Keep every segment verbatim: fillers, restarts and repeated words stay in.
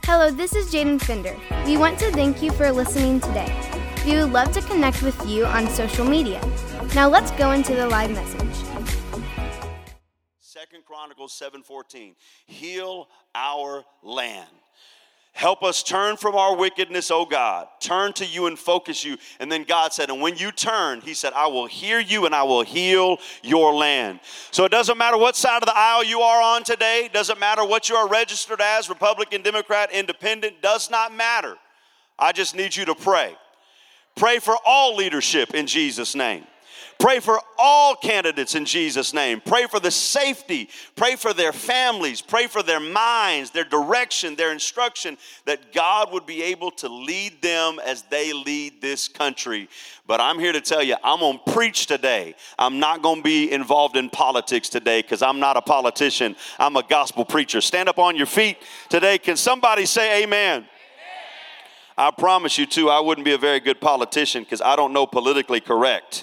Hello, this is Jaden Fender. We want to thank you for listening today. We would love to connect with you on social media. Now let's go into the live message. Second Chronicles seven fourteen. Heal our land. Help us turn from our wickedness, O God. Turn to you and focus you. And then God said, and when you turn, he said, I will hear you and I will heal your land. So it doesn't matter what side of the aisle you are on today. Doesn't matter what you are registered as, Republican, Democrat, Independent. Does not matter. I just need you to pray. Pray for all leadership in Jesus' name. Pray for all candidates in Jesus' name. Pray for the safety. Pray for their families. Pray for their minds, their direction, their instruction, that God would be able to lead them as they lead this country. But I'm here to tell you, I'm going to preach today. I'm not going to be involved in politics today because I'm not a politician. I'm a gospel preacher. Stand up on your feet today. Can somebody say amen? I promise you, too, I wouldn't be a very good politician because I don't know politically correct.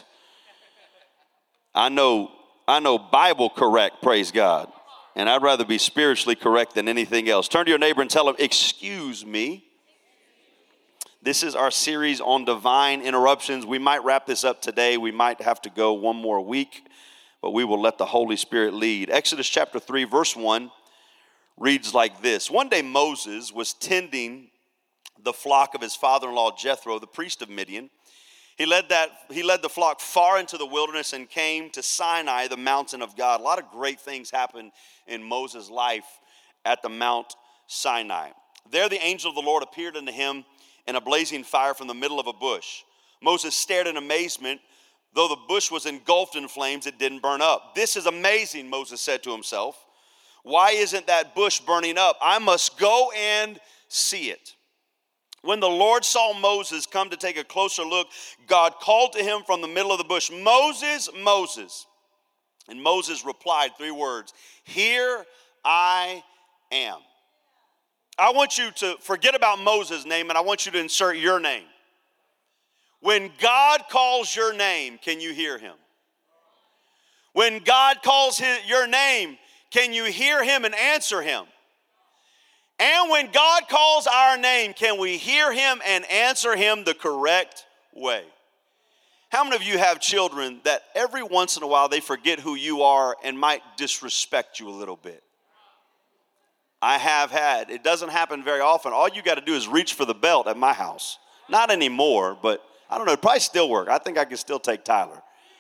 I know I know Bible correct, praise God. And I'd rather be spiritually correct than anything else. Turn to your neighbor and tell him, excuse me. This is our series on divine interruptions. We might wrap this up today. We might have to go one more week, but we will let the Holy Spirit lead. Exodus chapter three, verse one reads like this. One day Moses was tending the flock of his father-in-law Jethro, the priest of Midian. He led that. He led the flock far into the wilderness and came to Sinai, the mountain of God. A lot of great things happened in Moses' life at the Mount Sinai. There the angel of the Lord appeared unto him in a blazing fire from the middle of a bush. Moses stared in amazement. Though the bush was engulfed in flames, it didn't burn up. This is amazing, Moses said to himself. Why isn't that bush burning up? I must go and see it. When the Lord saw Moses come to take a closer look, God called to him from the middle of the bush, Moses, Moses. And Moses replied three words, here I am. I want you to forget about Moses' name and I want you to insert your name. When God calls your name, can you hear him? When God calls his, your name, can you hear him and answer him? And when God calls our name, can we hear him and answer him the correct way? How many of you have children that every once in a while they forget who you are and might disrespect you a little bit? I have had. It doesn't happen very often. All you got to do is reach for the belt at my house. Not anymore, but I don't know. It probably still work. I think I can still take Tyler.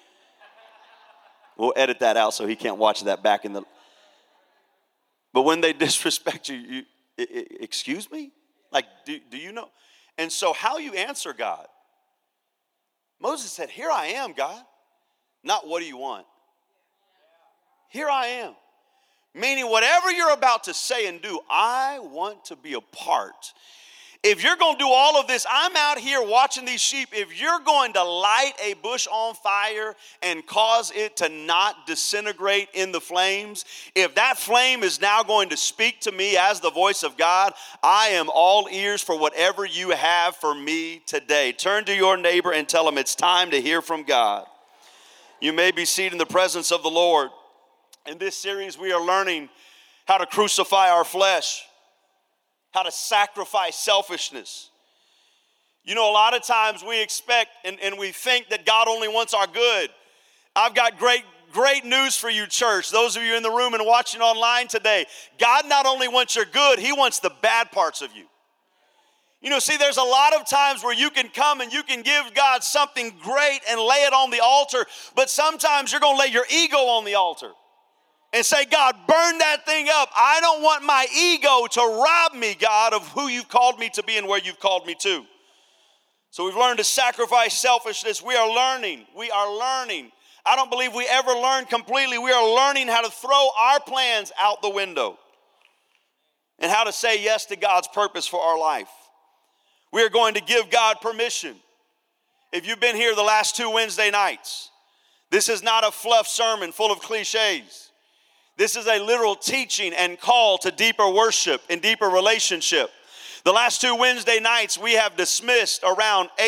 We'll edit that out so he can't watch that back in the... But when they disrespect you, you excuse me? Like, do, do you know? And so how you answer God? Moses said, here I am, God. Not what do you want? Here I am. Meaning whatever you're about to say and do, I want to be a part. If you're going to do all of this, I'm out here watching these sheep. If you're going to light a bush on fire and cause it to not disintegrate in the flames, if that flame is now going to speak to me as the voice of God, I am all ears for whatever you have for me today. Turn to your neighbor and tell him it's time to hear from God. You may be seated in the presence of the Lord. In this series, we are learning how to crucify our flesh, how to sacrifice selfishness. You know, a lot of times we expect and, and we think that God only wants our good. I've got great, great news for you, church. Those of you in the room and watching online today, God not only wants your good, he wants the bad parts of you. You know, see, there's a lot of times where you can come and you can give God something great and lay it on the altar, but sometimes you're going to lay your ego on the altar. And say, God, burn that thing up. I don't want my ego to rob me, God, of who you've called me to be and where you've called me to. So we've learned to sacrifice selfishness. We are learning. We are learning. I don't believe we ever learn completely. We are learning how to throw our plans out the window and how to say yes to God's purpose for our life. We are going to give God permission. If you've been here the last two Wednesday nights, this is not a fluff sermon full of cliches. This is a literal teaching and call to deeper worship and deeper relationship. The last two Wednesday nights, we have dismissed around eight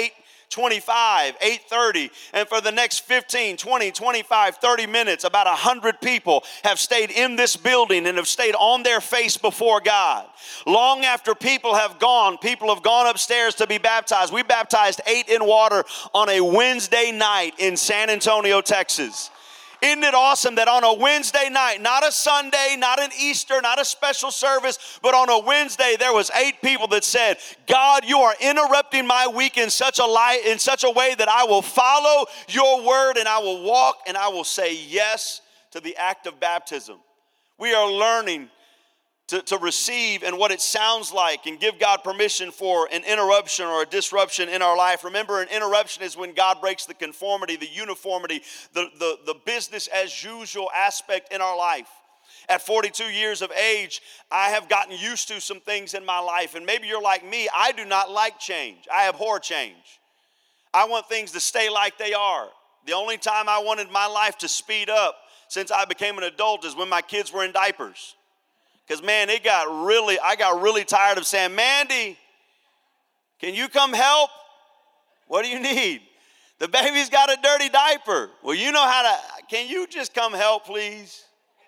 twenty-five, eight thirty, and for the next fifteen, twenty, twenty-five, thirty minutes, about one hundred people have stayed in this building and have stayed on their face before God. Long after people have gone, people have gone upstairs to be baptized. We baptized eight in water on a Wednesday night in San Antonio, Texas. Isn't it awesome that on a Wednesday night, not a Sunday, not an Easter, not a special service, but on a Wednesday, there was eight people that said, God, you are interrupting my week in such a light, in such a way that I will follow your word and I will walk and I will say yes to the act of baptism. We are learning To, to receive and what it sounds like and give God permission for an interruption or a disruption in our life. Remember, an interruption is when God breaks the conformity, the uniformity, the, the, the business as usual aspect in our life. At forty-two years of age, I have gotten used to some things in my life. And maybe you're like me, I do not like change. I abhor change. I want things to stay like they are. The only time I wanted my life to speed up since I became an adult is when my kids were in diapers. Because, man, it got really, I got really tired of saying, Mandy, can you come help? What do you need? The baby's got a dirty diaper. Well, you know how to, can you just come help, please?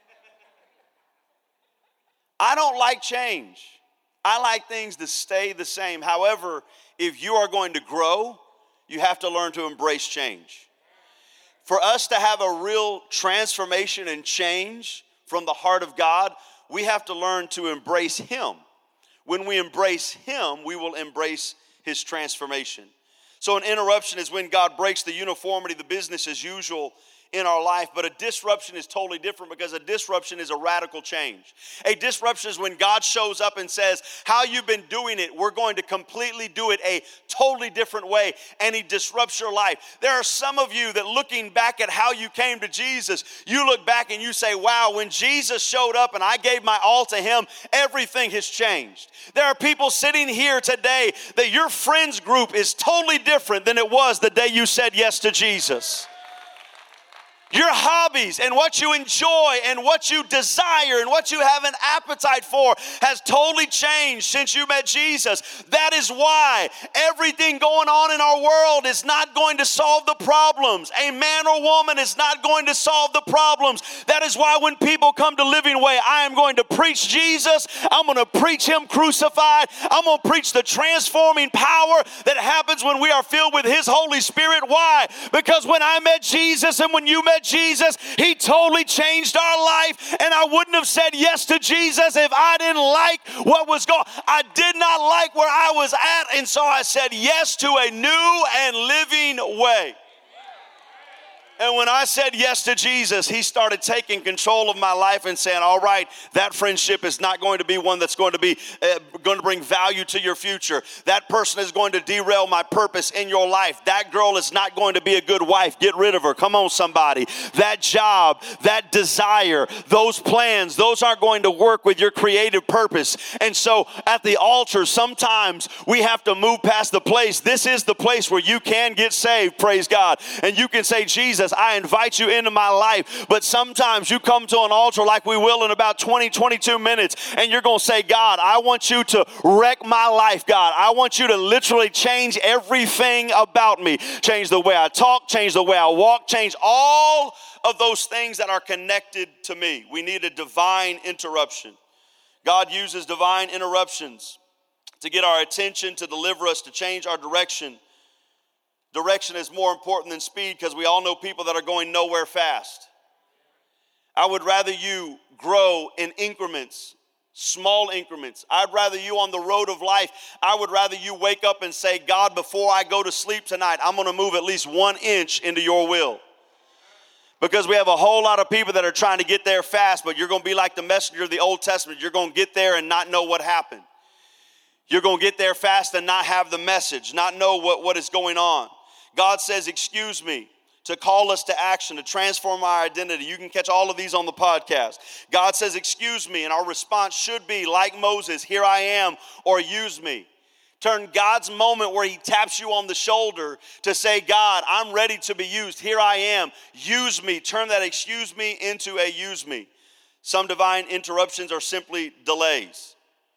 I don't like change. I like things to stay the same. However, if you are going to grow, you have to learn to embrace change. For us to have a real transformation and change from the heart of God, we have to learn to embrace him. When we embrace him, we will embrace his transformation. So an interruption is when God breaks the uniformity, the business as usual in our life. But a disruption is totally different because a disruption is a radical change. A disruption is when God shows up and says, how you've been doing it, we're going to completely do it a totally different way. And he disrupts your life. There are some of you that looking back at how you came to Jesus, you look back and you say, wow, when Jesus showed up and I gave my all to him, everything has changed. There are people sitting here today that your friends group is totally different than it was the day you said yes to Jesus. Your hobbies and what you enjoy and what you desire and what you have an appetite for has totally changed since you met Jesus. That is why everything going on in our world is not going to solve the problems. A man or woman is not going to solve the problems. That is why when people come to Living Way, I am going to preach Jesus. I'm going to preach him crucified. I'm going to preach the transforming power that happens when we are filled with his Holy Spirit. Why? Because when I met Jesus and when you met Jesus, he totally changed our life, and I wouldn't have said yes to Jesus if I didn't like what was going on. I did not like where I was at, and so I said yes to a new and living way. And when I said yes to Jesus, he started taking control of my life and saying, all right, that friendship is not going to be one that's going to be uh, going to bring value to your future. That person is going to derail my purpose in your life. That girl is not going to be a good wife. Get rid of her. Come on, somebody. That job, that desire, those plans, those aren't going to work with your creative purpose. And so at the altar, sometimes we have to move past the place. This is the place where you can get saved, praise God. And you can say, Jesus, I invite you into my life. But sometimes you come to an altar like we will in about twenty, twenty-two minutes, and you're going to say, God, I want you to wreck my life, God. I want you to literally change everything about me. Change the way I talk, change the way I walk, change all of those things that are connected to me. We need a divine interruption. God uses divine interruptions to get our attention, to deliver us, to change our direction. Direction is more important than speed because we all know people that are going nowhere fast. I would rather you grow in increments, small increments. I'd rather you on the road of life, I would rather you wake up and say, God, before I go to sleep tonight, I'm going to move at least one inch into your will. Because we have a whole lot of people that are trying to get there fast, but you're going to be like the messenger of the Old Testament. You're going to get there and not know what happened. You're going to get there fast and not have the message, not know what, what is going on. God says, excuse me, to call us to action, to transform our identity. You can catch all of these on the podcast. God says, excuse me, and our response should be, like Moses, here I am, or use me. Turn God's moment where he taps you on the shoulder to say, God, I'm ready to be used. Here I am. Use me. Turn that excuse me into a use me. Some divine interruptions are simply delays.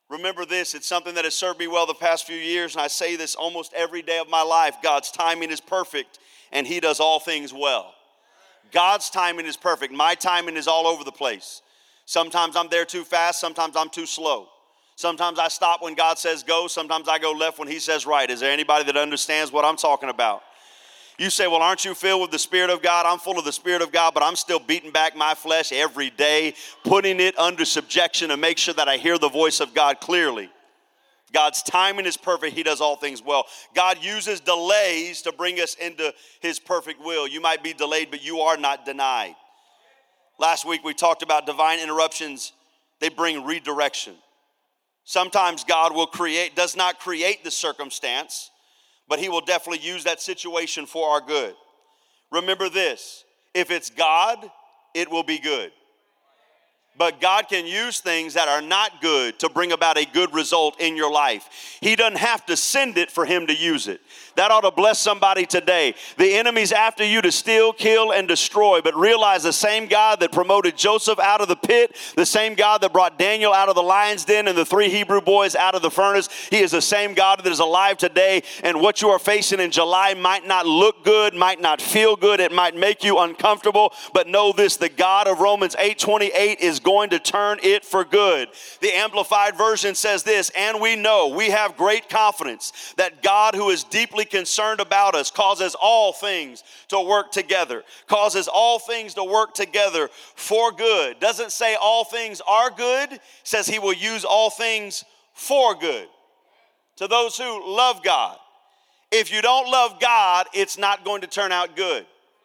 Remember this, it's something that has served me well the past few years, and I say this almost every day of my life. God's timing is perfect, and he does all things well. God's timing is perfect. My timing is all over the place. Sometimes I'm there too fast, sometimes I'm too slow. Sometimes I stop when God says go, sometimes I go left when he says right. Is there anybody that understands what I'm talking about? You say, well, aren't you filled with the Spirit of God? I'm full of the Spirit of God, but I'm still beating back my flesh every day, putting it under subjection to make sure that I hear the voice of God clearly. God's timing is perfect. He does all things well. God uses delays to bring us into his perfect will. You might be delayed, but you are not denied. Last week we talked about divine interruptions. They bring redirection. Sometimes God will create, does not create the circumstance, but he will definitely use that situation for our good. Remember this, if it's God, it will be good. But God can use things that are not good to bring about a good result in your life. He doesn't have to send it for him to use it. That ought to bless somebody today. The enemy's after you to steal, kill, and destroy. But realize the same God that promoted Joseph out of the pit, the same God that brought Daniel out of the lion's den and the three Hebrew boys out of the furnace, he is the same God that is alive today. And what you are facing in July might not look good, might not feel good, it might make you uncomfortable. But know this, the God of Romans eight twenty-eight is going to turn it for good. The Amplified Version says this, and we know, we have great confidence that God, who is deeply concerned about us, causes all things to work together, causes all things to work together for good. Doesn't say all things are good, says he will use all things for good. To those who love God. If you don't love God, it's not going to turn out good.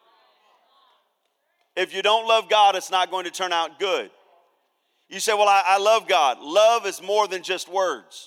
If you don't love God, it's not going to turn out good. You say, well, I, I love God. Love is more than just words.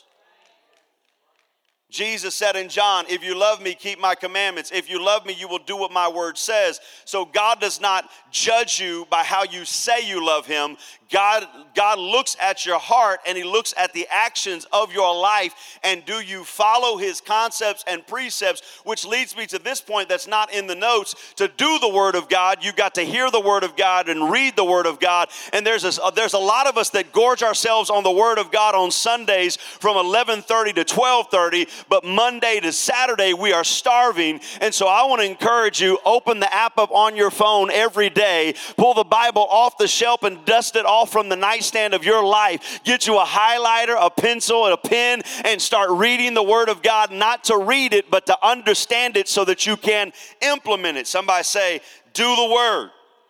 Jesus said in John, if you love me, keep my commandments. If you love me, you will do what my word says. So God does not judge you by how you say you love him. God, God looks at your heart and he looks at the actions of your life. And do you follow his concepts and precepts? Which leads me to this point that's not in the notes. To do the word of God, you've got to hear the word of God and read the word of God. And there's a, there's a lot of us that gorge ourselves on the word of God on Sundays from eleven thirty to twelve thirty. But Monday to Saturday, we are starving. And so I want to encourage you, open the app up on your phone every day. Pull the Bible off the shelf and dust it off from the nightstand of your life. Get you a highlighter, a pencil, and a pen, and start reading the Word of God, not to read it, but to understand it so that you can implement it. Somebody say, do the Word.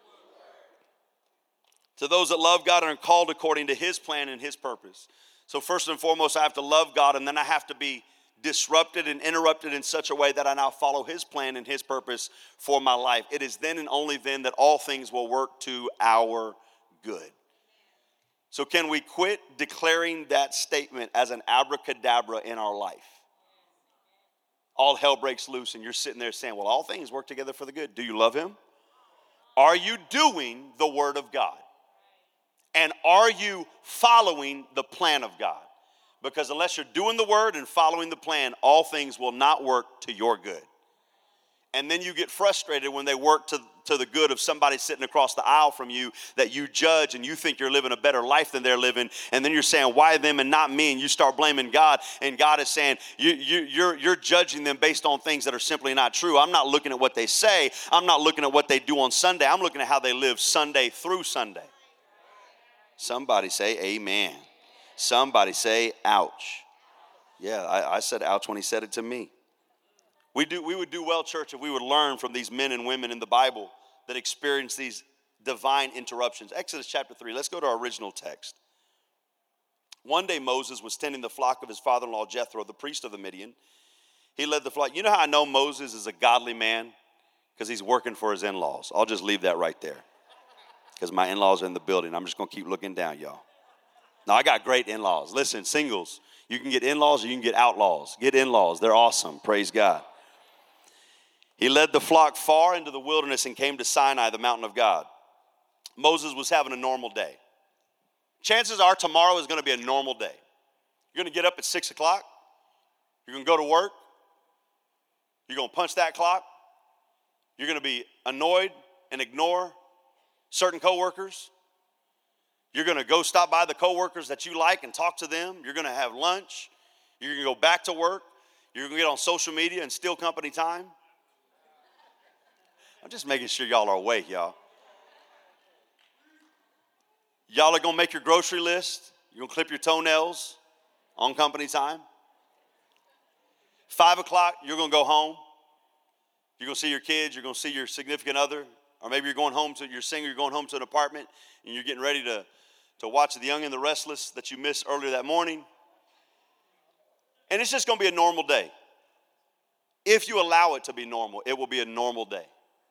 To those that love God and are called according to his plan and his purpose. So first and foremost, I have to love God, and then I have to be disrupted and interrupted in such a way that I now follow his plan and his purpose for my life. It is then and only then that all things will work to our good. So can we quit declaring that statement as an abracadabra in our life? All hell breaks loose and you're sitting there saying, well, all things work together for the good. Do you love him? Are you doing the word of God? And are you following the plan of God? Because unless you're doing the word and following the plan, all things will not work to your good. And then you get frustrated when they work to, to the good of somebody sitting across the aisle from you that you judge and you think you're living a better life than they're living. And then you're saying, why them and not me? And you start blaming God. And God is saying, you, you, you're, you're judging them based on things that are simply not true. I'm not looking at what they say. I'm not looking at what they do on Sunday. I'm looking at how they live Sunday through Sunday. Somebody say amen. Somebody say ouch. Yeah, I, I said ouch when he said it to me. We do. We would do well, church, if we would learn from these men and women in the Bible that experience these divine interruptions. Exodus chapter three. Let's go to our original text. One day Moses was tending the flock of his father-in-law Jethro, the priest of the Midian. He led the flock. You know how I know Moses is a godly man? Because he's working for his in-laws. I'll just leave that right there. Because my in-laws are in the building. I'm just going to keep looking down, y'all. Now, I got great in-laws. Listen, singles, you can get in-laws or you can get outlaws. Get in-laws. They're awesome. Praise God. He led the flock far into the wilderness and came to Sinai, the mountain of God. Moses was having a normal day. Chances are tomorrow is going to be a normal day. You're going to get up at six o'clock. You're going to go to work. You're going to punch that clock. You're going to be annoyed and ignore certain coworkers. You're going to go stop by the coworkers that you like and talk to them. You're going to have lunch. You're going to go back to work. You're going to get on social media and steal company time. I'm just making sure y'all are awake, y'all. Y'all are going to make your grocery list. You're going to clip your toenails on company time. Five o'clock, you're going to go home. You're going to see your kids. You're going to see your significant other. Or maybe you're going home to, you're single, you're going home to an apartment, and you're getting ready to, to watch The Young and the Restless that you missed earlier that morning. And it's just going to be a normal day. If you allow it to be normal, it will be a normal day.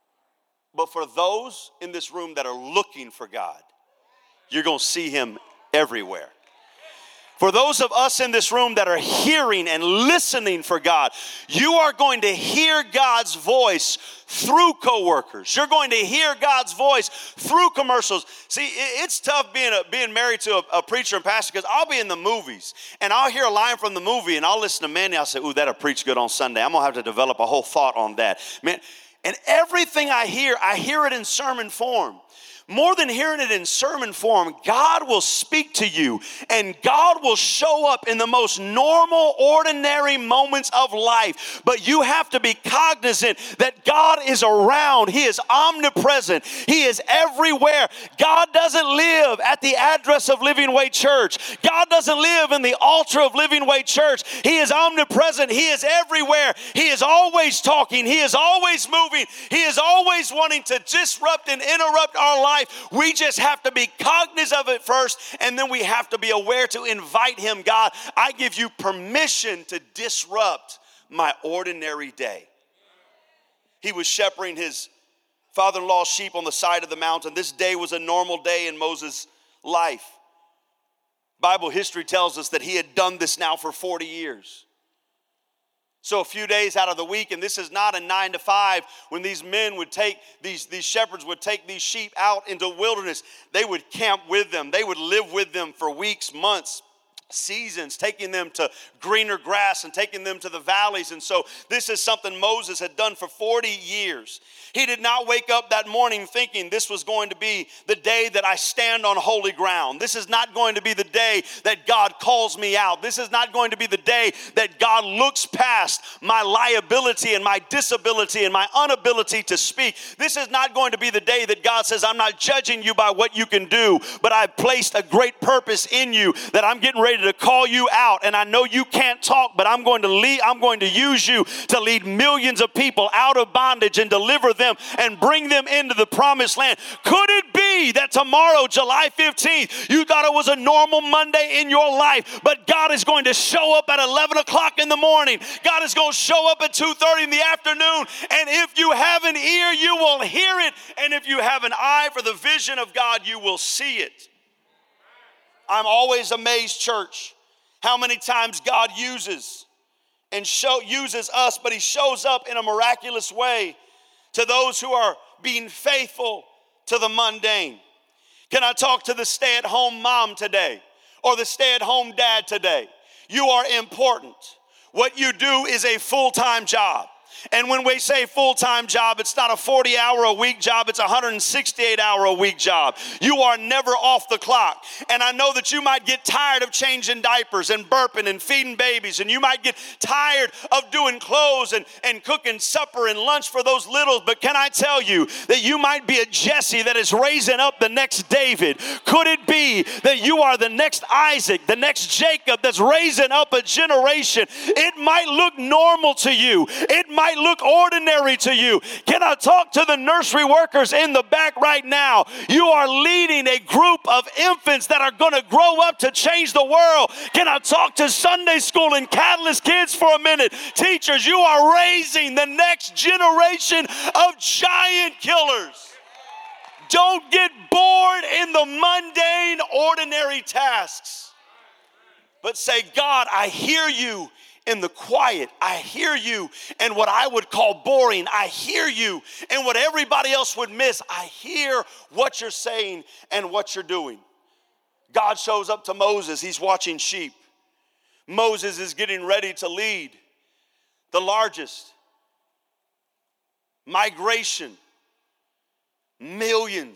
But for those in this room that are looking for God, you're going to see him everywhere. For those of us in this room that are hearing and listening for God, you are going to hear God's voice through coworkers. You're going to hear God's voice through commercials. See, it's tough being a, being married to a, a preacher and pastor, because I'll be in the movies and I'll hear a line from the movie and I'll listen to Mandy. I'll say, ooh, that'll preach good on Sunday. I'm going to have to develop a whole thought on that. Man, and everything I hear, I hear it in sermon form. More than hearing it in sermon form, God will speak to you, and God will show up in the most normal, ordinary moments of life. But you have to be cognizant that God is around. He is omnipresent. He is everywhere. God doesn't live at the address of Living Way Church. God doesn't live in the altar of Living Way Church. He is omnipresent. He is everywhere. He is always talking. He is always moving. He is always wanting to disrupt and interrupt our life. We just have to be cognizant of it first, and then we have to be aware to invite him. God, I give you permission to disrupt my ordinary day. He was shepherding his father-in-law's sheep on the side of the mountain. This day was a normal day in Moses' life. Bible history tells us that he had done this now for forty years. So a few days out of the week, and this is not a nine to five, when these men would take, these, these shepherds would take these sheep out into the wilderness, they would camp with them. They would live with them for weeks, months, seasons, taking them to greener grass and taking them to the valleys. And so this is something Moses had done for forty years. He did not wake up that morning thinking this was going to be the day that I stand on holy ground. This is not going to be the day that God calls me out. This is not going to be the day that God looks past my liability and my disability and my inability to speak. This is not going to be the day that God says, I'm not judging you by what you can do, but I've placed a great purpose in you that I'm getting ready to call you out. And I know you can't talk, but I'm going to lead, I'm going to use you to lead millions of people out of bondage and deliver them and bring them into the promised land. Could it be that tomorrow, July fifteenth, you thought it was a normal Monday in your life, but God is going to show up at eleven o'clock in the morning. God is going to show up at two thirty in the afternoon. And if you have an ear, you will hear it. And if you have an eye for the vision of God, you will see it. I'm always amazed, church, how many times God uses and show, uses us, but he shows up in a miraculous way to those who are being faithful to the mundane. Can I talk to the stay-at-home mom today or the stay-at-home dad today? You are important. What you do is a full-time job. And when we say full-time job, it's not a forty-hour-a-week job. It's a one hundred sixty-eight-hour-a-week job. You are never off the clock. And I know that you might get tired of changing diapers and burping and feeding babies. And you might get tired of doing clothes and, and cooking supper and lunch for those littles. But can I tell you that you might be a Jesse that is raising up the next David? Could it be that you are the next Isaac, the next Jacob that's raising up a generation? It might look normal to you. It might look ordinary to you. Can I talk to the nursery workers in the back right now? You are leading a group of infants that are going to grow up to change the world. Can I talk to Sunday school and Catalyst kids for a minute? Teachers, you are raising the next generation of giant killers. Don't get bored in the mundane, ordinary tasks, but say, God, I hear you in the quiet. I hear you in what I would call boring. I hear you in what everybody else would miss. I hear what you're saying and what you're doing. God shows up to Moses. He's watching sheep. Moses is getting ready to lead the largest migration, millions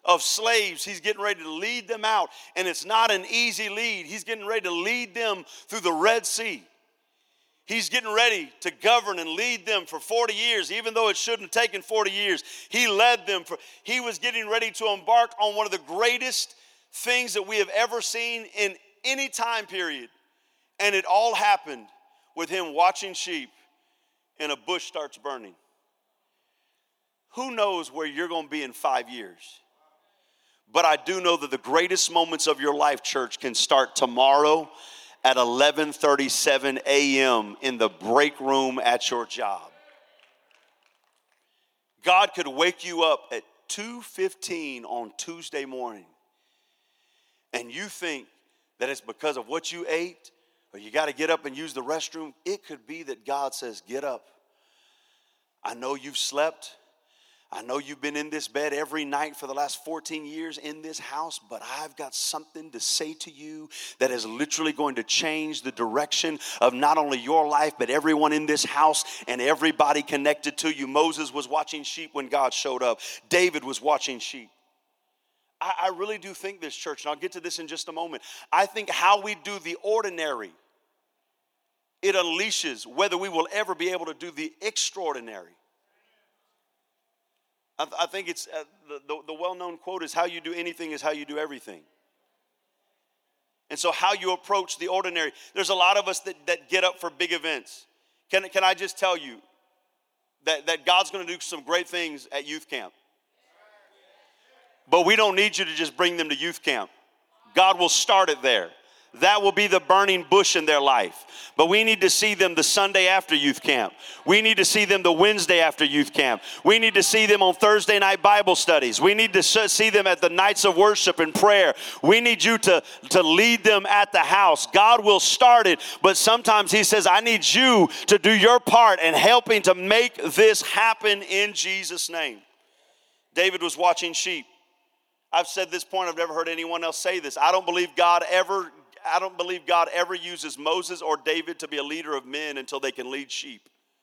of slaves. He's getting ready to lead them out. And it's not an easy lead. He's getting ready to lead them through the Red Sea. He's getting ready to govern and lead them for forty years, even though it shouldn't have taken forty years. He led them. For, he was getting ready to embark on one of the greatest things that we have ever seen in any time period. And it all happened with him watching sheep and a bush starts burning. Who knows where you're going to be in five years? But I do know that the greatest moments of your life, church, can start tomorrow at eleven thirty-seven a.m. in the break room at your job. God could wake you up at two fifteen on Tuesday morning, and you think that it's because of what you ate, or you got to get up and use the restroom. It could be that God says, get up. I know you've slept. I know you've been in this bed every night for the last fourteen years in this house, but I've got something to say to you that is literally going to change the direction of not only your life, but everyone in this house and everybody connected to you. Moses was watching sheep when God showed up. David was watching sheep. I, I really do think this, church, and I'll get to this in just a moment. I think how we do the ordinary, it unleashes whether we will ever be able to do the extraordinary. I, I think it's uh, the, the, the well-known quote is, how you do anything is how you do everything. And so how you approach the ordinary. There's a lot of us that, that get up for big events. Can, can I just tell you that, that God's going to do some great things at youth camp? But we don't need you to just bring them to youth camp. God will start it there. That will be the burning bush in their life. But we need to see them the Sunday after youth camp. We need to see them the Wednesday after youth camp. We need to see them on Thursday night Bible studies. We need to see them at the nights of worship and prayer. We need you to, to lead them at the house. God will start it, but sometimes he says, I need you to do your part in helping to make this happen in Jesus' name. David was watching sheep. I've said this point, I've never heard anyone else say this. I don't believe God ever I don't believe God ever uses Moses or David to be a leader of men until they can lead sheep.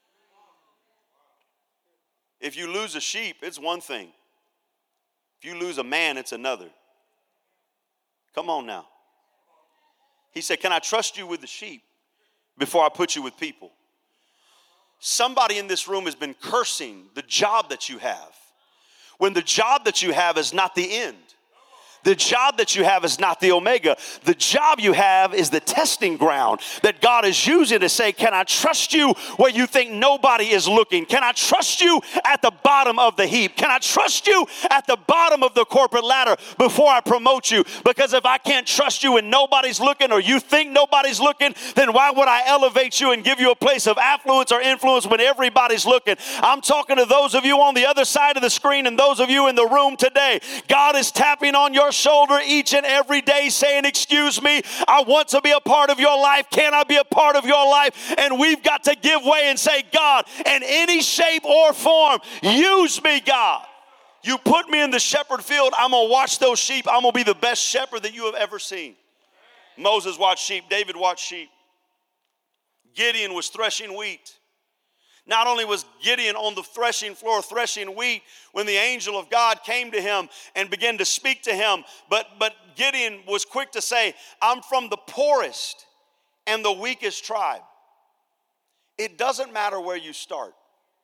If you lose a sheep, it's one thing. If you lose a man, it's another. Come on now. He said, can I trust you with the sheep before I put you with people? Somebody in this room has been cursing the job that you have, when the job that you have is not the end. The job that you have is not the omega. The job you have is the testing ground that God is using to say, can I trust you where you think nobody is looking? Can I trust you at the bottom of the heap? Can I trust you at the bottom of the corporate ladder before I promote you? Because if I can't trust you when nobody's looking, or you think nobody's looking, then why would I elevate you and give you a place of affluence or influence when everybody's looking? I'm talking to those of you on the other side of the screen and those of you in the room today. God is tapping on your shoulder each and every day saying, excuse me, I want to be a part of your life. Can I be a part of your life? And we've got to give way and say, God, in any shape or form, use me, God. You put me in the shepherd field, I'm going to watch those sheep. I'm going to be the best shepherd that you have ever seen. Moses watched sheep. David watched sheep. Gideon was threshing wheat. Not only was Gideon on the threshing floor threshing wheat when the angel of God came to him and began to speak to him, but, but Gideon was quick to say, I'm from the poorest and the weakest tribe. It doesn't matter where you start.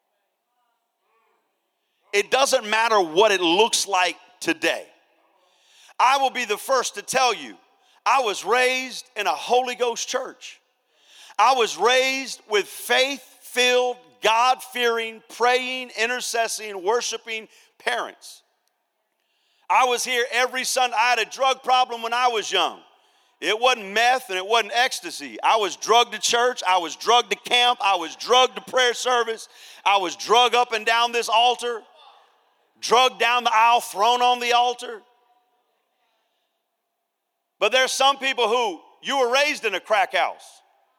It doesn't matter what it looks like today. I will be the first to tell you, I was raised in a Holy Ghost church. I was raised with faith-filled, God-fearing, praying, intercessing, worshiping parents. I was here every Sunday. I had a drug problem when I was young. It wasn't meth and it wasn't ecstasy. I was drugged to church. I was drugged to camp. I was drugged to prayer service. I was drugged up and down this altar, drugged down the aisle, thrown on the altar. But there's some people who, you were raised in a crack house.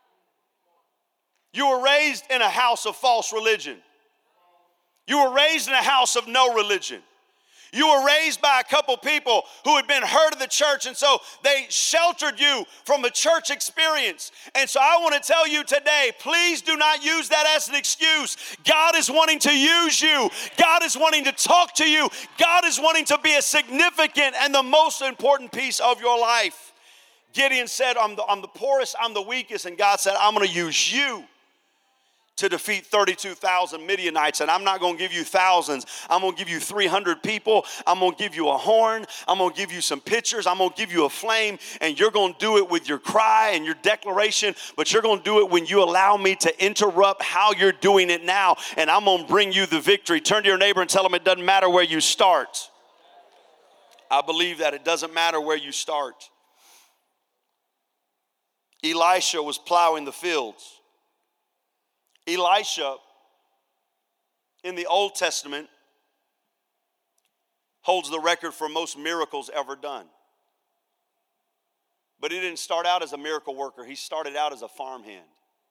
You were raised in a house of false religion. You were raised in a house of no religion. You were raised by a couple people who had been hurt of the church, and so they sheltered you from a church experience. And so I want to tell you today, please do not use that as an excuse. God is wanting to use you. God is wanting to talk to you. God is wanting to be a significant and the most important piece of your life. Gideon said, I'm the, I'm the poorest, I'm the weakest, and God said, I'm going to use you to defeat thirty-two thousand Midianites, and I'm not going to give you thousands. I'm going to give you three hundred people. I'm going to give you a horn. I'm going to give you some pictures. I'm going to give you a flame, and you're going to do it with your cry and your declaration, but you're going to do it when you allow me to interrupt how you're doing it now, and I'm going to bring you the victory. Turn to your neighbor and tell them it doesn't matter where you start. I believe that it doesn't matter where you start. Elisha was plowing the fields. Elisha, in the Old Testament, holds the record for most miracles ever done. But he didn't start out as a miracle worker. He started out as a farmhand.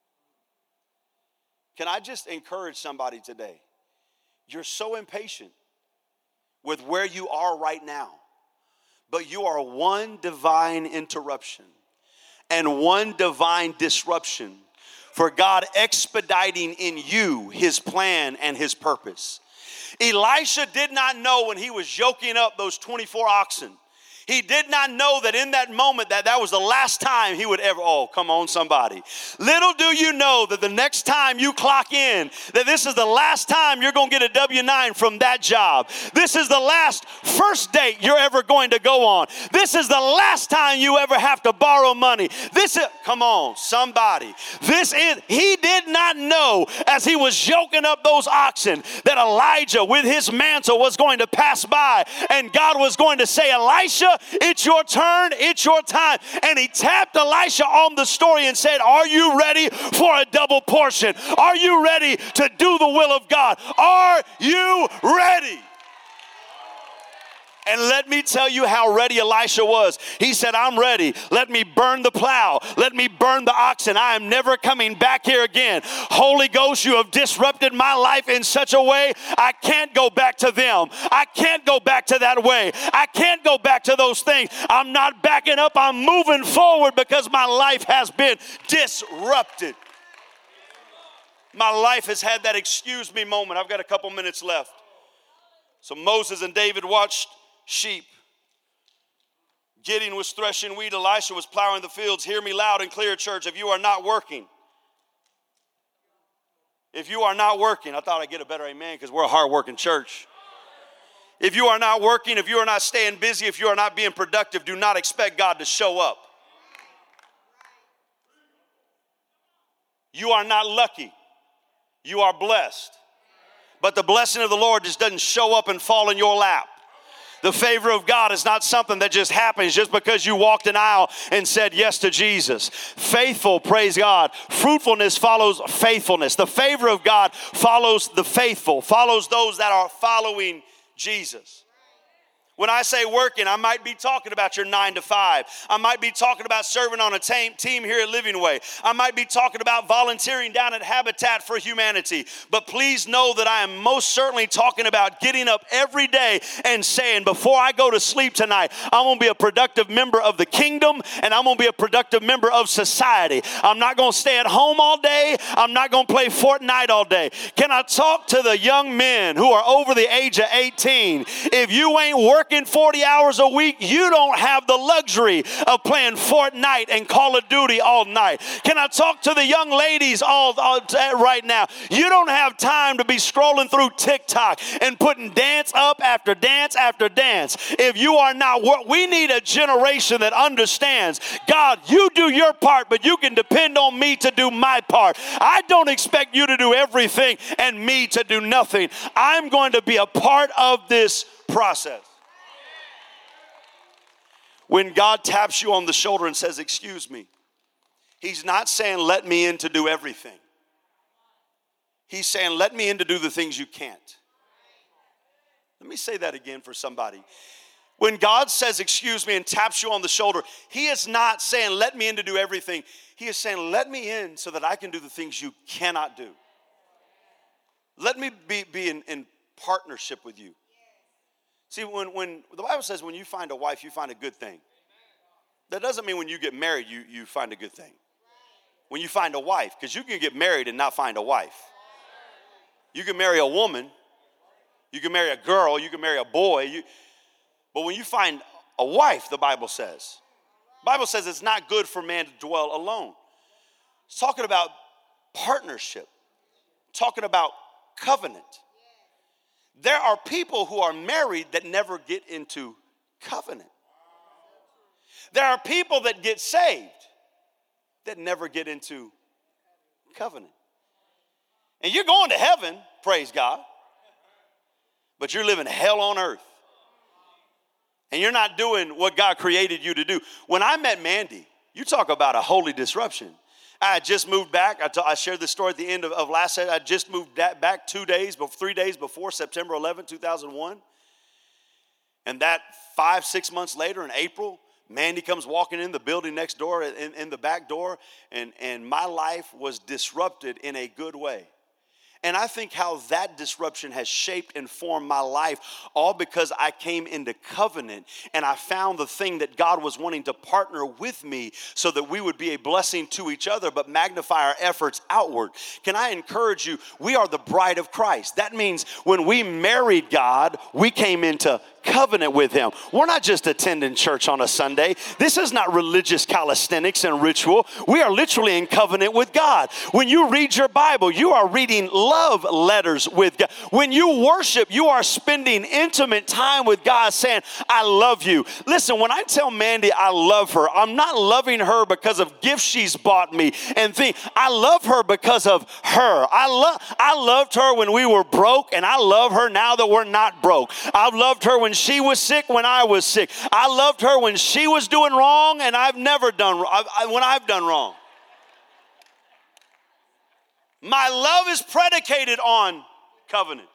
Can I just encourage somebody today? You're so impatient with where you are right now, but you are one divine interruption and one divine disruption for God expediting in you his plan and his purpose. Elisha did not know when he was yoking up those twenty-four oxen. He did not know that in that moment that that was the last time he would ever, oh, come on somebody. Little do you know that the next time you clock in, that this is the last time you're going to get a W nine from that job. This is the last first date you're ever going to go on. This is the last time you ever have to borrow money. This is, come on, somebody. This is, he did not know as he was yoking up those oxen that Elijah with his mantle was going to pass by and God was going to say, Elisha, it's your turn, it's your time. And he tapped Elisha on the story and said, are you ready for a double portion? Are you ready to do the will of God? Are you ready? And let me tell you how ready Elisha was. He said, I'm ready. Let me burn the plow. Let me burn the oxen. I am never coming back here again. Holy Ghost, you have disrupted my life in such a way, I can't go back to them. I can't go back to that way. I can't go back to those things. I'm not backing up. I'm moving forward because my life has been disrupted. My life has had that excuse me moment. I've got a couple minutes left. So Moses and David watched sheep. Gideon was threshing wheat. Elisha was plowing the fields. Hear me loud and clear, church. If you are not working, if you are not working, I thought I'd get a better amen because we're a hard-working church. If you are not working, if you are not staying busy, if you are not being productive, do not expect God to show up. You are not lucky. You are blessed. But the blessing of the Lord just doesn't show up and fall in your lap. The favor of God is not something that just happens just because you walked an aisle and said yes to Jesus. Faithful, praise God. Fruitfulness follows faithfulness. The favor of God follows the faithful, follows those that are following Jesus. When I say working, I might be talking about your nine to five. I might be talking about serving on a team here at Living Way. I might be talking about volunteering down at Habitat for Humanity. But please know that I am most certainly talking about getting up every day and saying, before I go to sleep tonight, I'm going to be a productive member of the kingdom and I'm going to be a productive member of society. I'm not going to stay at home all day. I'm not going to play Fortnite all day. Can I talk to the young men who are over the age of eighteen? If you ain't working forty hours a week, you don't have the luxury of playing Fortnite and Call of Duty all night. Can I talk to the young ladies all, all right now? You don't have time to be scrolling through TikTok and putting dance up after dance after dance. If you are not, we need a generation that understands, God, you do your part, but you can depend on me to do my part. I don't expect you to do everything and me to do nothing. I'm going to be a part of this process. When God taps you on the shoulder and says, excuse me, he's not saying, let me in to do everything. He's saying, let me in to do the things you can't. Let me say that again for somebody. When God says, excuse me, and taps you on the shoulder, he is not saying, let me in to do everything. He is saying, let me in so that I can do the things you cannot do. Let me be, be in, in partnership with you. See, when, when the Bible says when you find a wife, you find a good thing. That doesn't mean when you get married, you, you find a good thing. When you find a wife, because you can get married and not find a wife. You can marry a woman. You can marry a girl. You can marry a boy. You, but when you find a wife, the Bible says, the Bible says it's not good for man to dwell alone. It's talking about partnership, talking about covenant. There are people who are married that never get into covenant. There are people that get saved that never get into covenant. And you're going to heaven, praise God, but you're living hell on earth. And you're not doing what God created you to do. When I met Mandy, you talk about a holy disruption. I had just moved back. I, t- I shared this story at the end of, of last Saturday. I just moved back two days, three days before September eleventh, two thousand one. And that five, six months later in April, Mandy comes walking in the building next door, in, in the back door, and, and my life was disrupted in a good way. And I think how that disruption has shaped and formed my life, all because I came into covenant and I found the thing that God was wanting to partner with me so that we would be a blessing to each other, but magnify our efforts outward. Can I encourage you? We are the bride of Christ. That means when we married God, we came into covenant with him. We're not just attending church on a Sunday. This is not religious calisthenics and ritual. We are literally in covenant with God. When you read your Bible, you are reading love letters with God. When you worship, you are spending intimate time with God saying, I love you. Listen, when I tell Mandy I love her, I'm not loving her because of gifts she's bought me and things. I love her because of her. I love I loved her when we were broke, and I love her now that we're not broke. I've loved her when she was sick, when I was sick. I loved her when she was doing wrong, and I've never done wrong, when I've done wrong. My love is predicated on covenant.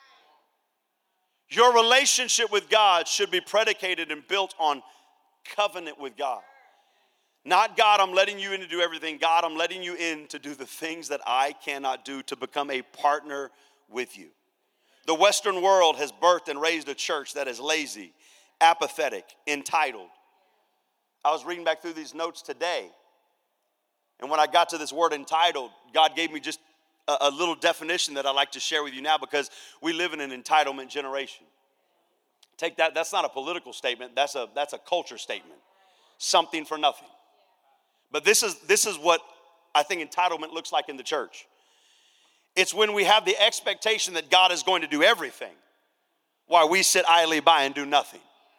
Your relationship with God should be predicated and built on covenant with God. Not God, I'm letting you in to do everything. God, I'm letting you in to do the things that I cannot do, to become a partner with you. The Western world has birthed and raised a church that is lazy, apathetic, entitled. I was reading back through these notes today, and when I got to this word entitled, God gave me just a, a little definition that I'd like to share with you now, because we live in an entitlement generation. Take that, that's not a political statement, that's a, that's a culture statement. Something for nothing. But this is, this is what I think entitlement looks like in the church. It's when we have the expectation that God is going to do everything while we sit idly by and do nothing.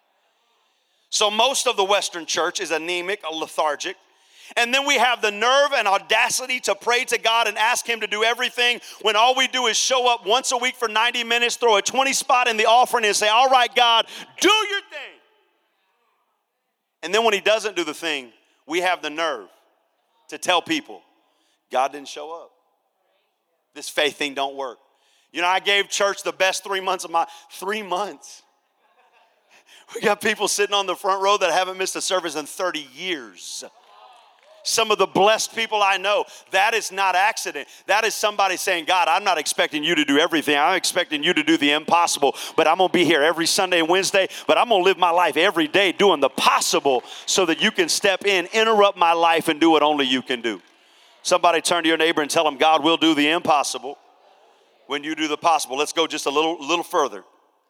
So most of the Western church is anemic, lethargic. And then we have the nerve and audacity to pray to God and ask him to do everything when all we do is show up once a week for ninety minutes, throw a twenty spot in the offering and say, all right, God, do your thing. And then when he doesn't do the thing, we have the nerve to tell people, God didn't show up. This faith thing don't work. You know, I gave church the best three months of my, three months. We got people sitting on the front row that haven't missed a service in thirty years. Some of the blessed people I know, that is not accident. That is somebody saying, God, I'm not expecting you to do everything. I'm expecting you to do the impossible, but I'm going to be here every Sunday and Wednesday, but I'm going to live my life every day doing the possible so that you can step in, interrupt my life, and do what only you can do. Somebody turn to your neighbor and tell them God will do the impossible when you do the possible. Let's go just a little, little further.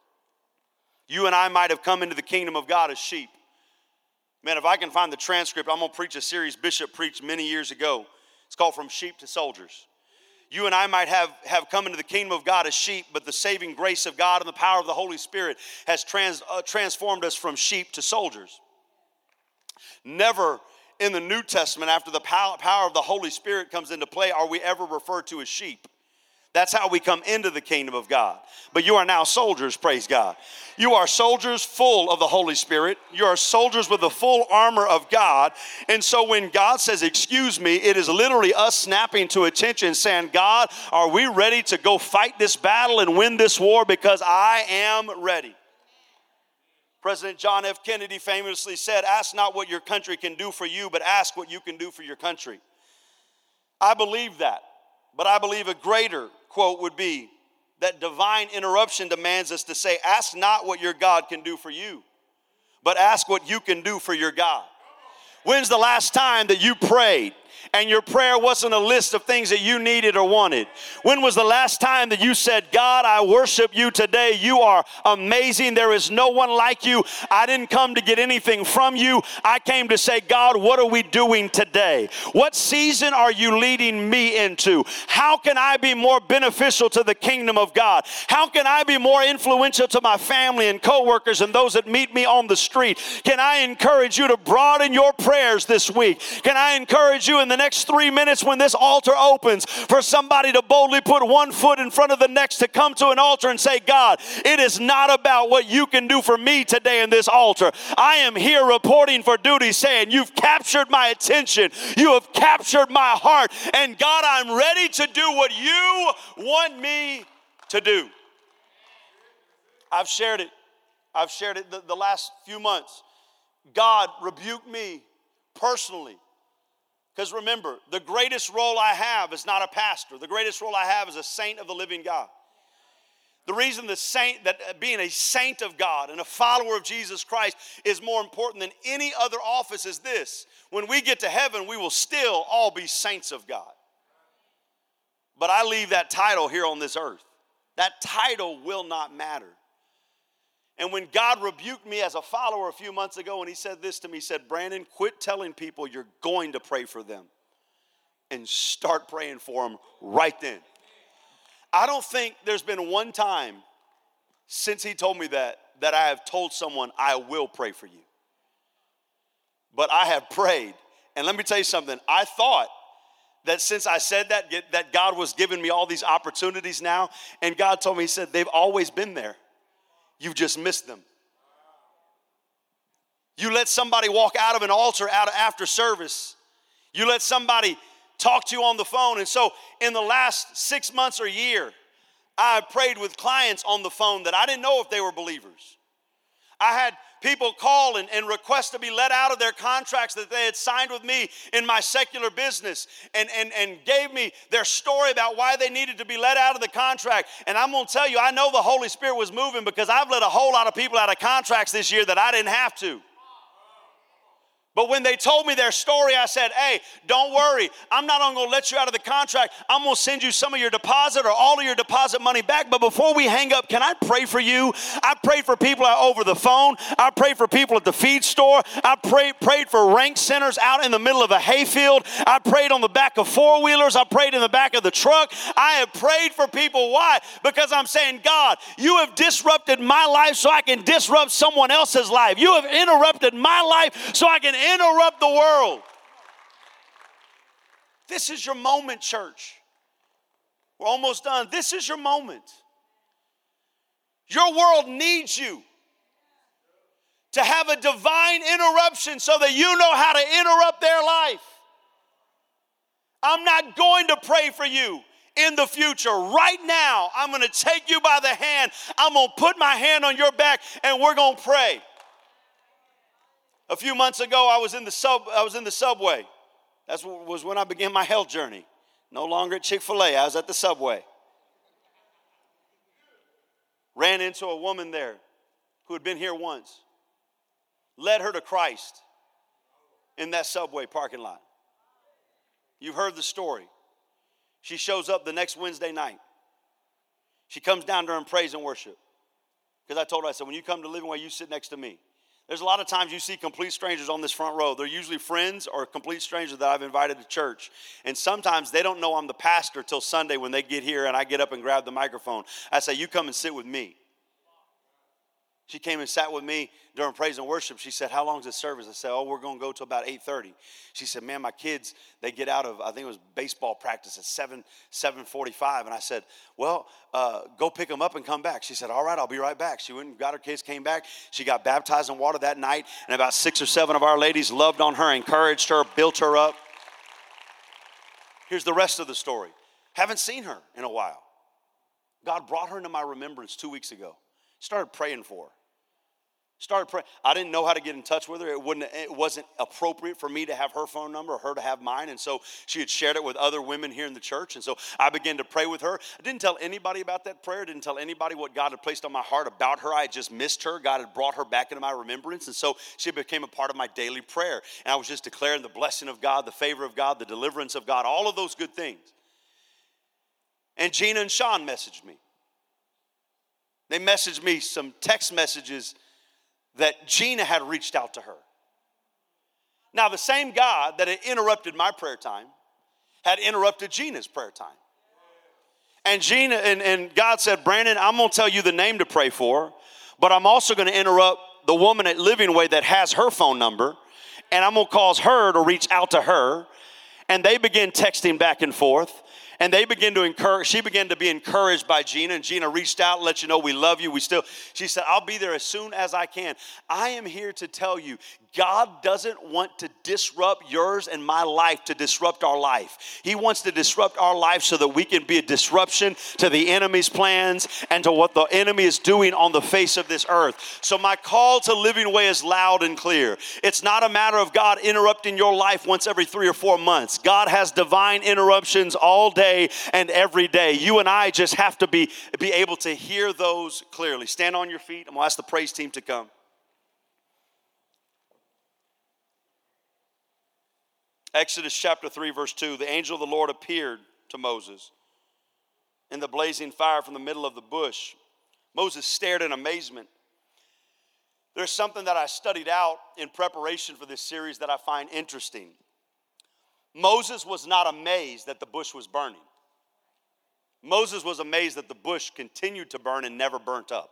You and I might have come into the kingdom of God as sheep. Man, if I can find the transcript, I'm going to preach a series Bishop preached many years ago. It's called From Sheep to Soldiers. You and I might have, have come into the kingdom of God as sheep, but the saving grace of God and the power of the Holy Spirit has trans, uh, transformed us from sheep to soldiers. Never in the New Testament, after the power, power of the Holy Spirit comes into play, are we ever referred to as sheep. That's how we come into the kingdom of God. But you are now soldiers, praise God. You are soldiers full of the Holy Spirit. You are soldiers with the full armor of God. And so when God says, excuse me, it is literally us snapping to attention saying, God, are we ready to go fight this battle and win this war? Because I am ready. President John F. Kennedy famously said, ask not what your country can do for you, but ask what you can do for your country. I believe that. But I believe a greater quote would be that divine interruption demands us to say, ask not what your God can do for you, but ask what you can do for your God. When's the last time that you prayed and your prayer wasn't a list of things that you needed or wanted? When was the last time that you said, God, I worship you today. You are amazing. There is no one like you. I didn't come to get anything from you. I came to say, God, what are we doing today? What season are you leading me into? How can I be more beneficial to the kingdom of God? How can I be more influential to my family and coworkers and those that meet me on the street? Can I encourage you to broaden your prayers this week? Can I encourage you in the next three minutes when this altar opens for somebody to boldly put one foot in front of the next to come to an altar and say, God, it is not about what you can do for me today in this altar. I am here reporting for duty saying, you've captured my attention. You have captured my heart. And God, I'm ready to do what you want me to do. I've shared it. I've shared it the, the last few months. God rebuked me personally. Because remember, the greatest role I have is not a pastor. The greatest role I have is a saint of the living God. The reason the saint, that being a saint of God and a follower of Jesus Christ is more important than any other office is this. When we get to heaven, we will still all be saints of God. But I leave that title here on this earth. That title will not matter. And when God rebuked me as a follower a few months ago, and he said this to me, he said, Brandon, quit telling people you're going to pray for them and start praying for them right then. I don't think there's been one time since he told me that, that I have told someone I will pray for you. But I have prayed. And let me tell you something. I thought that since I said that, that God was giving me all these opportunities now. And God told me, he said, they've always been there. You've just missed them. You let somebody walk out of an altar out of after service. You let somebody talk to you on the phone. And so in the last six months or year, I prayed with clients on the phone that I didn't know if they were believers. I had people call and, and request to be let out of their contracts that they had signed with me in my secular business and, and, and gave me their story about why they needed to be let out of the contract. And I'm going to tell you, I know the Holy Spirit was moving because I've let a whole lot of people out of contracts this year that I didn't have to. But when they told me their story, I said, hey, don't worry. I'm not only going to let you out of the contract. I'm going to send you some of your deposit or all of your deposit money back. But before we hang up, can I pray for you? I prayed for people over the phone. I prayed for people at the feed store. I prayed, prayed for rank centers out in the middle of a hayfield. I prayed on the back of four-wheelers. I prayed in the back of the truck. I have prayed for people. Why? Because I'm saying, God, you have disrupted my life so I can disrupt someone else's life. You have interrupted my life so I can interrupt the world. This is your moment, church. We're almost done. This is your moment. Your world needs you to have a divine interruption so that you know how to interrupt their life. I'm not going to pray for you in the future. Right now, I'm going to take you by the hand. I'm going to put my hand on your back and we're going to pray. A few months ago, I was in the sub. I was in the subway. That was when I began my health journey. No longer at Chick-fil-A. I was at the subway. Ran into a woman there who had been here once. Led her to Christ in that subway parking lot. You've heard the story. She shows up the next Wednesday night. She comes down during praise and worship. Because I told her, I said, when you come to Living Way, you sit next to me. There's a lot of times you see complete strangers on this front row. They're usually friends or complete strangers that I've invited to church. And sometimes they don't know I'm the pastor till Sunday when they get here and I get up and grab the microphone. I say, you come and sit with me. She came and sat with me during praise and worship. She said, how long is this service? I said, oh, we're going to go to about eight thirty. She said, man, my kids, they get out of, I think it was baseball practice at seven, seven forty-five. And I said, well, uh, go pick them up and come back. She said, all right, I'll be right back. She went and got her kids, came back. She got baptized in water that night. And about six or seven of our ladies loved on her, encouraged her, built her up. Here's the rest of the story. Haven't seen her in a while. God brought her into my remembrance two weeks ago. Started praying for her. Started praying. I didn't know how to get in touch with her. It wouldn't. It wasn't appropriate for me to have her phone number or her to have mine. And so she had shared it with other women here in the church. And so I began to pray with her. I didn't tell anybody about that prayer. I didn't tell anybody what God had placed on my heart about her. I had just missed her. God had brought her back into my remembrance. And so she became a part of my daily prayer. And I was just declaring the blessing of God, the favor of God, the deliverance of God, all of those good things. And Gina and Sean messaged me. They messaged me some text messages that Gina had reached out to her. Now, the same God that had interrupted my prayer time had interrupted Gina's prayer time. And Gina and, and God said, Brandon, I'm going to tell you the name to pray for, but I'm also going to interrupt the woman at Living Way that has her phone number, and I'm going to cause her to reach out to her. And they began texting back and forth. And they began to encourage, she began to be encouraged by Gina. And Gina reached out and let you know we love you. We still, she said, I'll be there as soon as I can. I am here to tell you, God doesn't want to disrupt yours and my life to disrupt our life. He wants to disrupt our life so that we can be a disruption to the enemy's plans and to what the enemy is doing on the face of this earth. So my call to Living Way is loud and clear. It's not a matter of God interrupting your life once every three or four months. God has divine interruptions all day and every day. You and I just have to be, be able to hear those clearly. Stand on your feet. I'm going to ask the praise team to come. Exodus chapter three, verse two, the angel of the Lord appeared to Moses in the blazing fire from the middle of the bush. Moses stared in amazement. There's something that I studied out in preparation for this series that I find interesting. Moses was not amazed that the bush was burning. Moses was amazed that the bush continued to burn and never burnt up.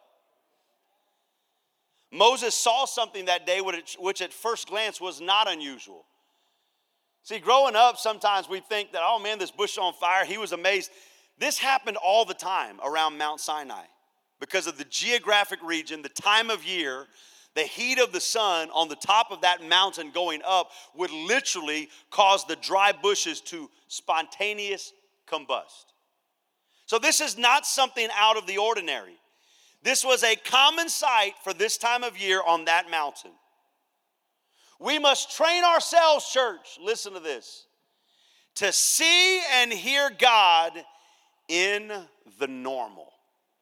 Moses saw something that day which at first glance was not unusual. See, growing up, sometimes we think that, oh man, this bush is on fire. He was amazed. This happened all the time around Mount Sinai because of the geographic region, the time of year, the heat of the sun on the top of that mountain going up would literally cause the dry bushes to spontaneous combust. So this is not something out of the ordinary. This was a common sight for this time of year on that mountain. We must train ourselves, church, listen to this, to see and hear God in the normal.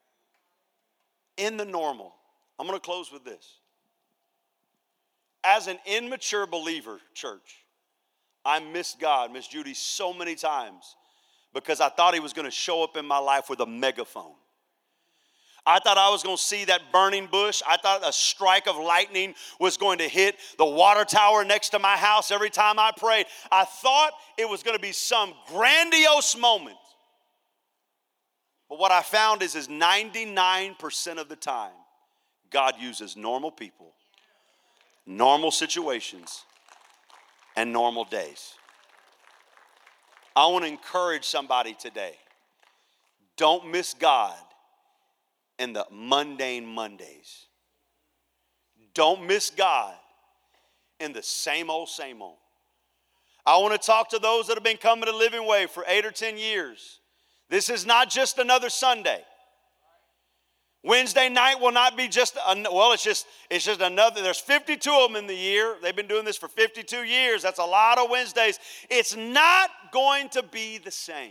In the normal. I'm going to close with this. As an immature believer, church, I missed God, Miss Judy, so many times because I thought he was going to show up in my life with a megaphone. I thought I was going to see that burning bush. I thought a strike of lightning was going to hit the water tower next to my house every time I prayed. I thought it was going to be some grandiose moment. But what I found is, is ninety-nine percent of the time, God uses normal people, normal situations, and normal days. I want to encourage somebody today. Don't miss God in the mundane Mondays. Don't miss God in the same old, same old. I want to talk to those that have been coming to Living Way for eight or ten years. This is not just another Sunday. Wednesday night will not be just, a, well, it's just it's just another, there's fifty-two of them in the year. They've been doing this for fifty-two years. That's a lot of Wednesdays. It's not going to be the same.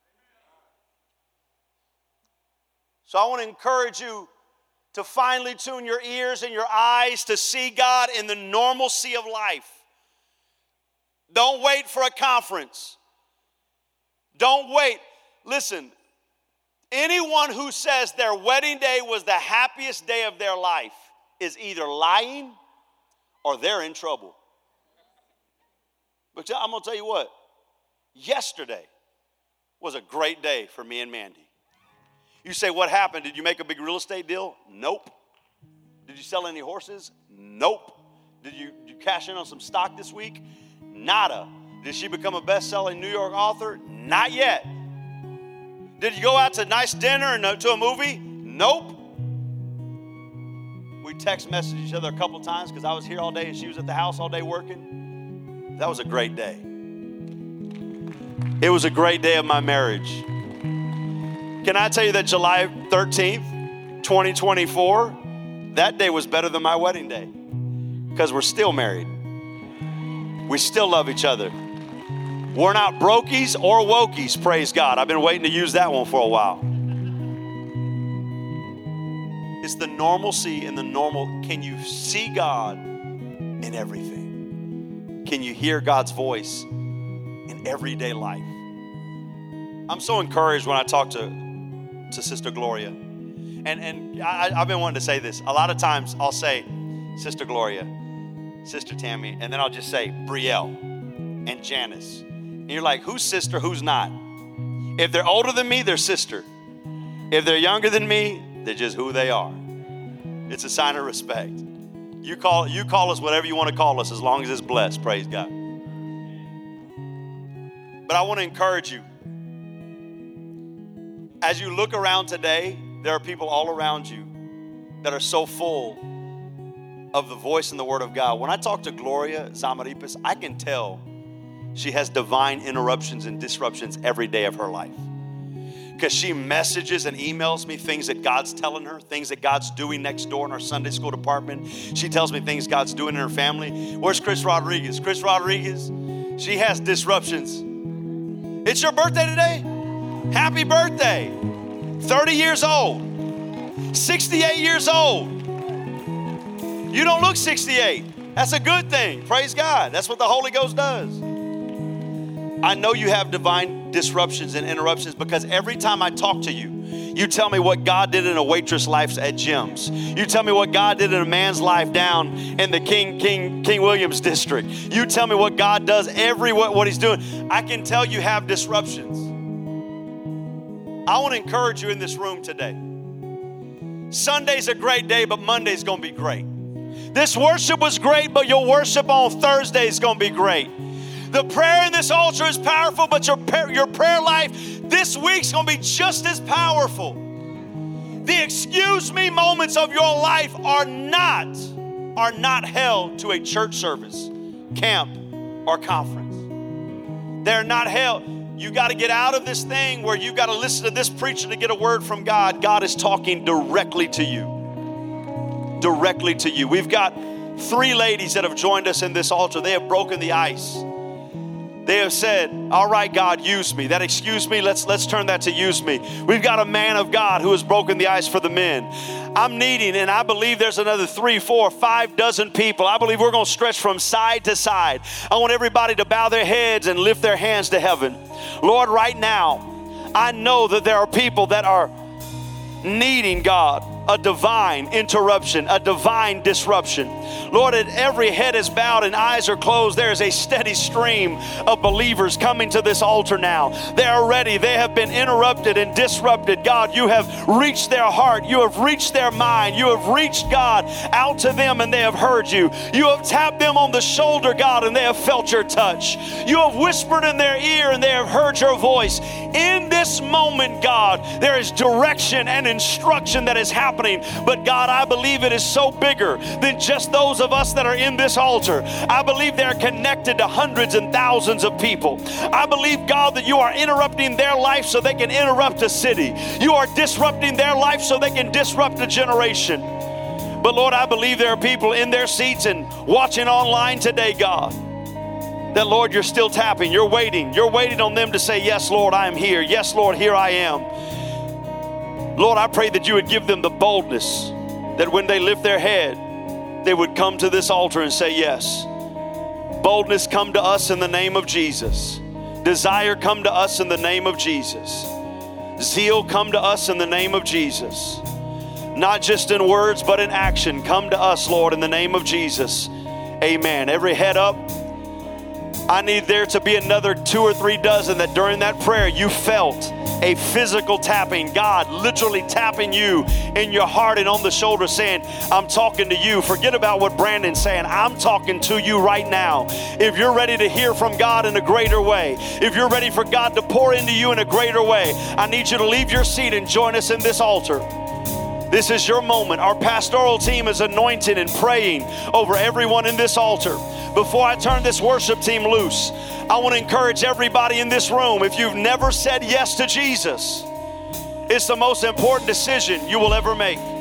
So I want to encourage you to finally tune your ears and your eyes to see God in the normalcy of life. Don't wait for a conference. Don't wait. Listen, anyone who says their wedding day was the happiest day of their life is either lying or they're in trouble. But I'm going to tell you what, yesterday was a great day for me and Mandy. You say, what happened? Did you make a big real estate deal? Nope. Did you sell any horses? Nope. Did you, did you cash in on some stock this week? Nada. Did she become a best-selling New York author? Not yet. Did you go out to a nice dinner and to a movie? Nope. We text messaged each other a couple times because I was here all day and she was at the house all day working. That was a great day. It was a great day of my marriage. Can I tell you that July thirteenth, twenty twenty-four, that day was better than my wedding day because we're still married. We still love each other. We're not brokies or wokies, praise God. I've been waiting to use that one for a while. It's the normalcy and the normal. Can you see God in everything? Can you hear God's voice in everyday life? I'm so encouraged when I talk to, to Sister Gloria. And, and I, I've been wanting to say this. A lot of times I'll say, Sister Gloria, Sister Tammy, and then I'll just say Brielle and Janice. And you're like, who's sister, who's not? If they're older than me, they're sister. If they're younger than me, they're just who they are. It's a sign of respect. You call, you call us whatever you want to call us as long as it's blessed, praise God. But I want to encourage you. As you look around today, there are people all around you that are so full of the voice and the word of God. When I talk to Gloria Zamaripas, I can tell she has divine interruptions and disruptions every day of her life. Because she messages and emails me things that God's telling her, things that God's doing next door in our Sunday school department. She tells me things God's doing in her family. Where's Chris Rodriguez? Chris Rodriguez, she has disruptions. It's your birthday today? Happy birthday. thirty years old. sixty-eight years old. You don't look sixty-eight. That's a good thing. Praise God. That's what the Holy Ghost does. I know you have divine disruptions and interruptions because every time I talk to you, you tell me what God did in a waitress' life at Jim's. You tell me what God did in a man's life down in the King King King Williams district. You tell me what God does every what, what he's doing. I can tell you have disruptions. I want to encourage you in this room today. Sunday's a great day, but Monday's going to be great. This worship was great, but your worship on Thursday is going to be great. The prayer in this altar is powerful, but your, your prayer life this week's going to be just as powerful. The excuse me moments of your life are not, are not held to a church service, camp, or conference. They're not held. You got to get out of this thing where you got to listen to this preacher to get a word from God. God is talking directly to you. Directly to you. We've got three ladies that have joined us in this altar. They have broken the ice. They have said, all right, God, use me. That excuse me, let's, let's turn that to use me. We've got a man of God who has broken the ice for the men. I'm needing, and I believe there's another three, four, five dozen people. I believe we're going to stretch from side to side. I want everybody to bow their heads and lift their hands to heaven. Lord, right now, I know that there are people that are needing, God, a divine interruption, a divine disruption. Lord, at every head is bowed and eyes are closed, there is a steady stream of believers coming to this altar now. They are ready. They have been interrupted and disrupted. God, you have reached their heart. You have reached their mind. You have reached, God, out to them and they have heard you. You have tapped them on the shoulder, God, and they have felt your touch. You have whispered in their ear and they have heard your voice. In this moment, God, there is direction and instruction that is happening. But God, I believe it is so bigger than just those of us that are in this altar. I believe they're connected to hundreds and thousands of people. I believe, God, that you are interrupting their life so they can interrupt a city. You are disrupting their life so they can disrupt a generation. But Lord, I believe there are people in their seats and watching online today, God, that Lord, you're still tapping. You're waiting. You're waiting on them to say, yes, Lord, I am here. Yes, Lord, here I am. Lord, I pray that you would give them the boldness that when they lift their head, they would come to this altar and say, yes. Boldness, come to us in the name of Jesus. Desire, come to us in the name of Jesus. Zeal, come to us in the name of Jesus. Not just in words, but in action. Come to us, Lord, in the name of Jesus. Amen. Every head up. I need there to be another two or three dozen that during that prayer you felt a physical tapping. God literally tapping you in your heart and on the shoulder saying, I'm talking to you. Forget about what Brandon's saying. I'm talking to you right now. If you're ready to hear from God in a greater way, if you're ready for God to pour into you in a greater way, I need you to leave your seat and join us in this altar. This is your moment. Our pastoral team is anointed and praying over everyone in this altar. Before I turn this worship team loose, I want to encourage everybody in this room, if you've never said yes to Jesus, it's the most important decision you will ever make.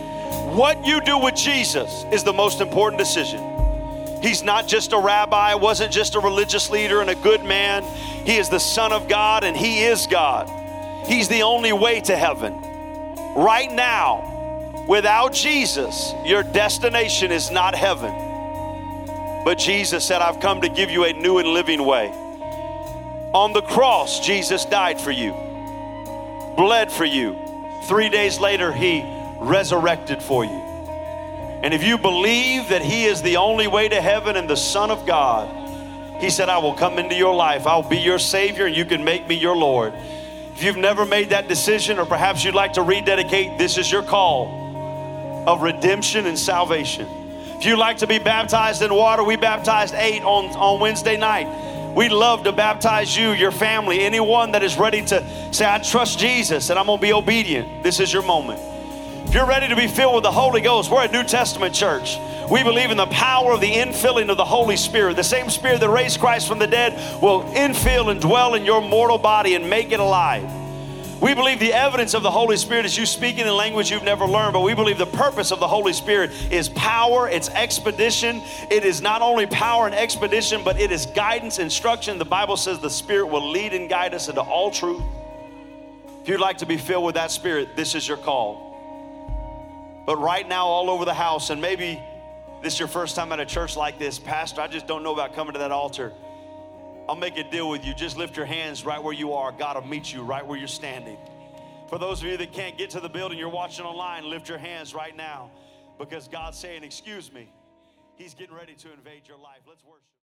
What you do with Jesus is the most important decision. He's not just a rabbi, wasn't just a religious leader and a good man. He is the Son of God, and he is God. He's the only way to heaven. Right now, without Jesus, your destination is not heaven. But Jesus said, I've come to give you a new and living way. On the cross, Jesus died for you, bled for you. Three days later, he resurrected for you. And if you believe that he is the only way to heaven and the Son of God, he said, I will come into your life. I'll be your Savior, and you can make me your Lord. If you've never made that decision, or perhaps you'd like to rededicate, this is your call of redemption and salvation. If you'd like to be baptized in water, we baptized eight on, on Wednesday night. We'd love to baptize you, your family, anyone that is ready to say, I trust Jesus and I'm going to be obedient. This is your moment. If you're ready to be filled with the Holy Ghost, we're a New Testament church. We believe in the power of the infilling of the Holy Spirit. The same Spirit that raised Christ from the dead will infill and dwell in your mortal body and make it alive. We believe the evidence of the Holy Spirit is you speaking in language you've never learned, but we believe the purpose of the Holy Spirit is power, it's expedition. It is not only power and expedition, but it is guidance, instruction. The Bible says the Spirit will lead and guide us into all truth. If you'd like to be filled with that Spirit, this is your call. But right now, all over the house, and maybe this is your first time at a church like this, Pastor, I just don't know about coming to that altar. I'll make a deal with you. Just lift your hands right where you are. God will meet you right where you're standing. For those of you that can't get to the building, you're watching online, lift your hands right now, because God's saying, excuse me. He's getting ready to invade your life. Let's worship.